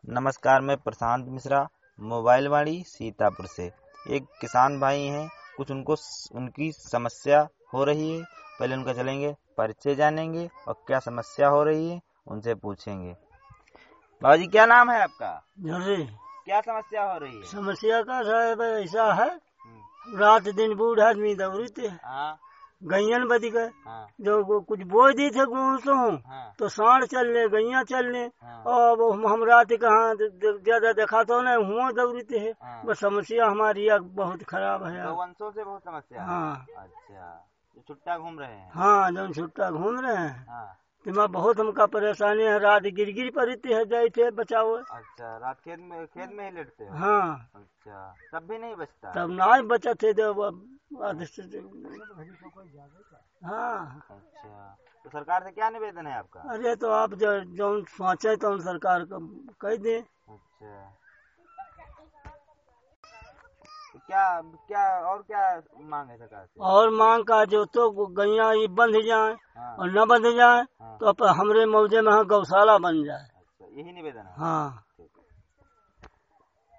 नमस्कार, मैं प्रशांत मिश्रा, मोबाइल वाणी सीतापुर से। एक किसान भाई हैं, कुछ उनकी समस्या हो रही है। पहले उनका चलेंगे, परिचय जानेंगे और क्या समस्या हो रही है उनसे पूछेंगे। बाबा जी, क्या नाम है आपका? अरे क्या समस्या हो रही है? समस्या का साहब ऐसा है, रात दिन बूढ़ा आदमी दौड़ते हैं। हाँ गैयन बदी गए हाँ जो कुछ बोझ दी थे गेहूं हाँ तो सांड चल ले, गैया चल ले। हाँ और वो हम रात कहाँ ज्यादा देखा तो नहीं हुआ दौड़ते है। हाँ। बस समस्या हमारी बहुत खराब है यार। गौवंशों से बहुत समस्या है। हाँ अच्छा, तो छुट्टा घूम रहे हैं। हाँ, जो छुट्टा घूम रहे हैं हाँ। तो बहुत हमका परेशानी है। रात गिर पड़ती है, जाए थे बचाओ। अच्छा, रात खेत में ही लेटते हो? हाँ, अच्छा, तब भी नहीं बचता? तब ना बचत है जब हाँ। अच्छा, तो सरकार से क्या निवेदन है आपका? अरे तो आप जो सोचे तो सरकार को कह दे। अच्छा, तो क्या और क्या मांग है सरकार से? और मांग का जो तो गैया ये बंध जाए। हाँ। और न बंध जाए हाँ। तो हमरे मौजे में गौशाला बन जाए। अच्छा, यही निवेदन है। हाँ।